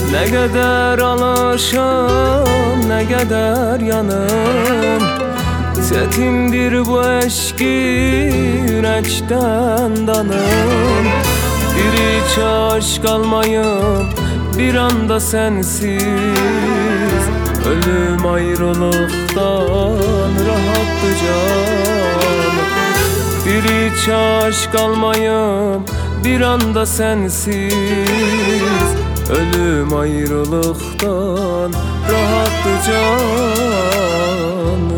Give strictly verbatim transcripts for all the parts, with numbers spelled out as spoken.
Ne kadar alışım, ne kadar yanım. Çetindir bu eşki yürekten danım. Bir hiç aşk almayım bir anda sensiz. Ölüm ayrılıktan rahattı canım. Bir hiç aşk almayım bir anda sensiz. Ölüm ayrılıktan rahattı canım.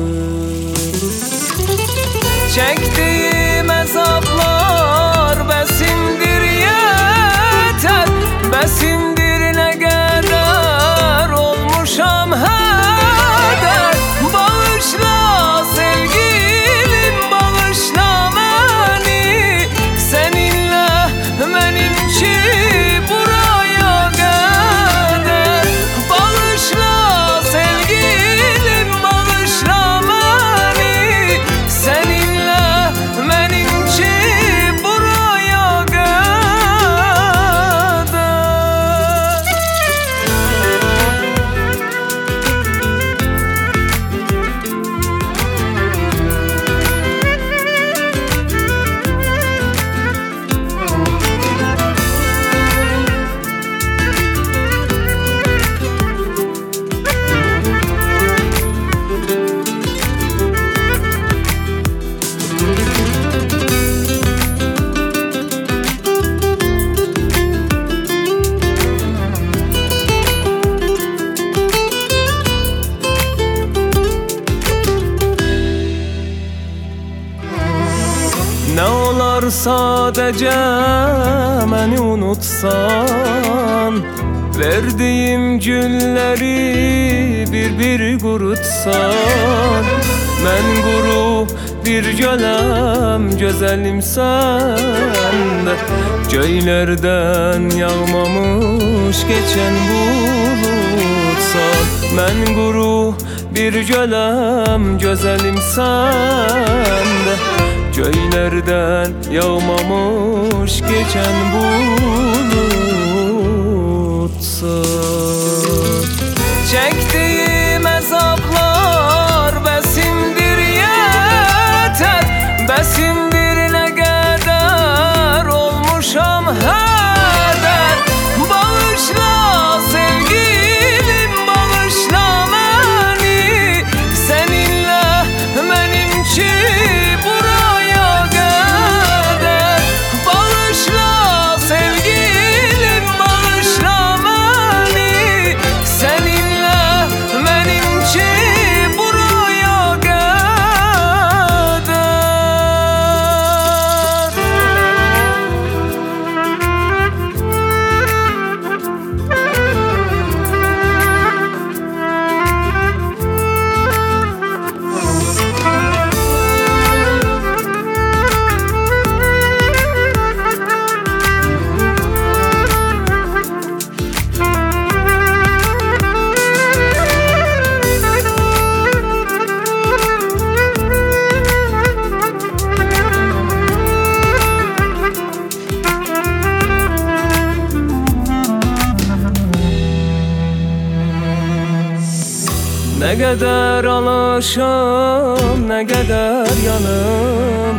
Çektiğim azaplar besimdir yeter. Besimdir ne kadar olmuşam heder. Bağışla sevgilim, bağışla beni. Seninle benimki buraya kadar. Bağışla sevgilim, bağışla beni. Seninle benimki buraya kadar. Ne olar sadece beni unutsan. Verdiğim gülleri bir bir kurutsan. Ben guru bir gölem, güzelim sende. Göylerden yağmamış geçen bulutsan. Ben guru bir gölem, güzelim sende. Göylerden yağmamış geçen bulutsan. Çektiğim azaplar besimdir yeter. Besimdir ne kadar olmuşam heder. Bağışla sevgilim, bağışla beni. Seninle benimki buraya kadar. Bağışla sevgilim, bağışla beni. Seninle benimki buraya kadar. Ne kadar alışım, ne kadar yanım.